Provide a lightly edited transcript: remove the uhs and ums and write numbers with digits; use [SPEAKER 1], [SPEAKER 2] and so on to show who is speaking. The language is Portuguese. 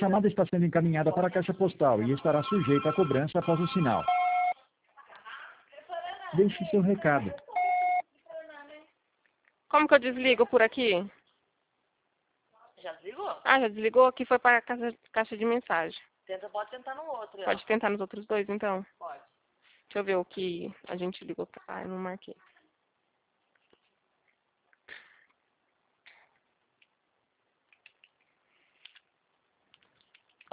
[SPEAKER 1] chamada está sendo encaminhada para a caixa postal e estará sujeita a cobrança após o sinal. Deixe seu recado.
[SPEAKER 2] Como que eu desligo por aqui?
[SPEAKER 3] Já desligou?
[SPEAKER 2] Ah, já desligou? Aqui foi para a caixa de mensagem.
[SPEAKER 3] Pode tentar no outro.
[SPEAKER 2] Pode tentar nos outros dois, então?
[SPEAKER 3] Pode.
[SPEAKER 2] Deixa eu ver o que a gente ligou. Ah, eu não marquei.